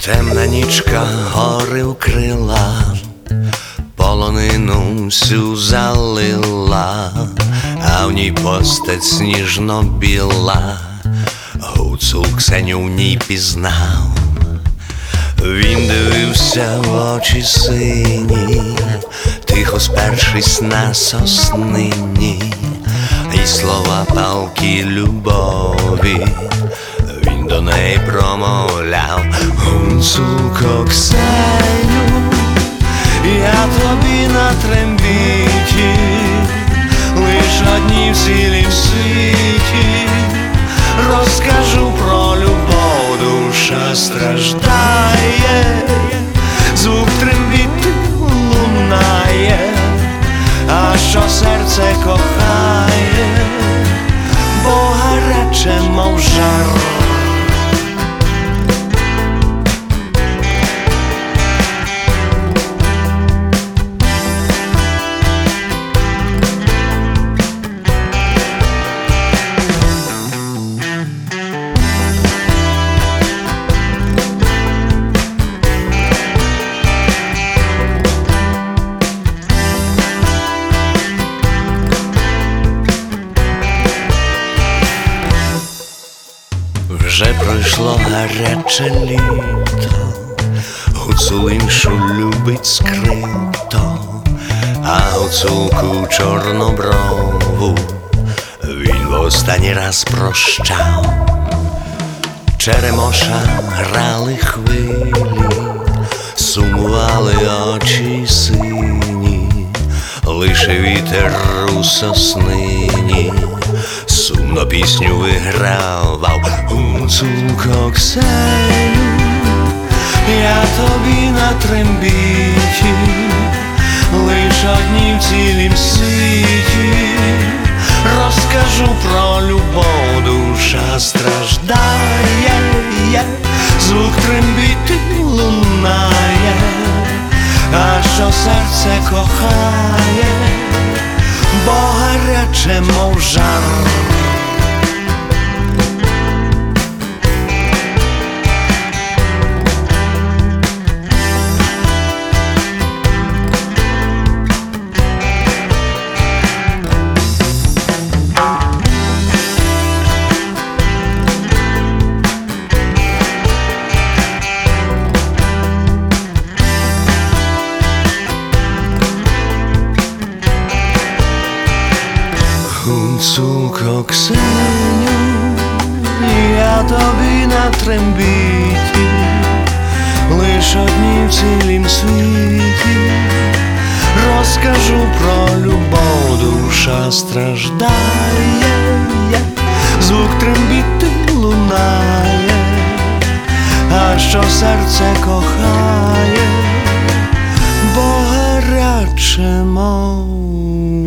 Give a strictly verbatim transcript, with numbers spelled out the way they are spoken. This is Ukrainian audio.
Темна нічка гори вкрила, полонину всю залила, а в ній постать сніжно-біла. Гуцул Ксеню в ній пізнав. Він дивився в очі сині, тихо спершись на соснині, і слова палкі любові він до неї промовляв. Гуцулко Ксеню, я тобі на трембіті, лиш одні в цілім світі розкажу про любов, душа страждає, звук трембіти лунає, а що серце кохає, бо гаряче, мов жар. Вже пройшло гаряче літо, гуцул іншу любить скрито, а гуцулку чорноброву він в останній раз прощав. Черемоша грали хвилі, сумували очі сині, лише вітер у соснині сумно пісню вигравав. Гуцулко Ксеню, я тобі на трембіті, лиш одні в цілім світі розкажу про любов, душа страждає, звук трембіти лунає, а що серце кохає, бо гаряче, мов жар. Гуцулко Ксеню, я тобі на трембіті, лиш одні в цілім світі розкажу про любов, душа страждає, звук трембіти лунає, а що серце кохає, бо гаряче, мов